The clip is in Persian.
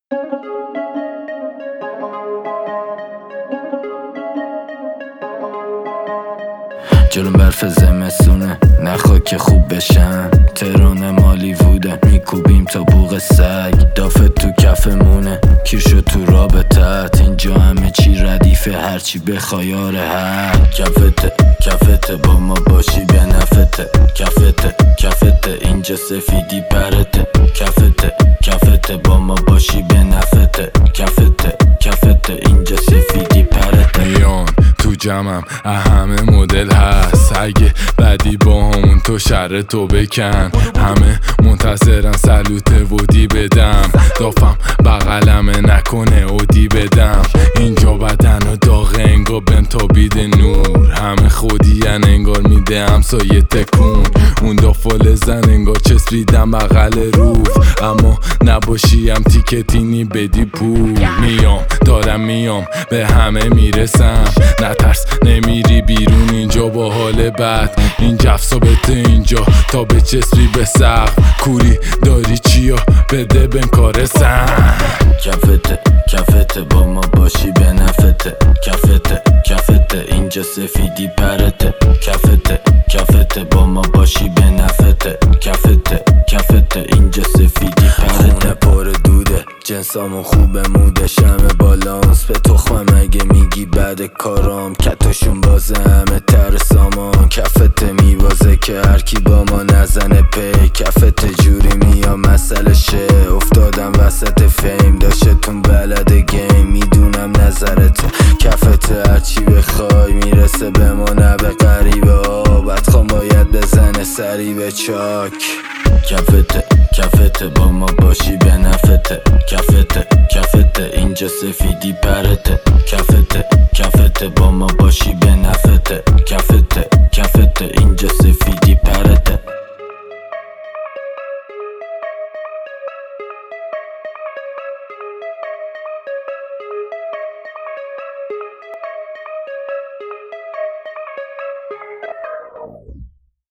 جلوم برف زمستونه نخوا که خوب بشن. تهران مالی ووده میکوبیم تا بوق سگ. دافت تو کفمونه کیر شد تو رابطت. اینجا همه چی ردیفه هرچی بخوای حق. کفته با ما باشی به نفته. کفته اینجا سفیدی پرته. کفته با ما باشی به نفته. کفته اینجا سفیدی پرته. میان تو جمعم همه مدل هست. اگه بعدی با همون تو شر تو بکن. همه منتظرن سلوته ودی بدم. دافم بغلمه نکنه اودی بدم. اینجا بدن و داغ انگار بهم تابید نور. همه خودین انگار میده همسایه تکون. اون دافال زن انگار چسبیدم بغل روف. اما نباشیم تیکتینی بدی پول. دارم میام به همه میرسم. نترس نمیری بیرون اینجا با حال بد. این جفصابته اینجا تا به چسبی به سقف. کوری داری چیا بده بهم کار سن. کفته با ما باشی به نفته. کفته اینجا سفیدی پرته. کفته با ما باشی به نفته. کفته اینجا سفیدی پرته. خونه پر دوده جنسامون خوبه موده. شمه بالانس به تخمم اگه میگی بعد کارام. کتاشون بازه همه تر سامان. کفته میبازه که هرکی با ما نزنه پی. کفته جوری میام مسئله شه. افتادم وسط فیم داشتتون بلد گیم. میدونم نظرت کفته هرچی بخوای میرسه به ما نه به غریبه ها. بدخوام باید بزنه سری به چاک. کفته با ما باشی به نفته. کفته اینجا سفیدی پرته. کفته با ما باشی به نفته.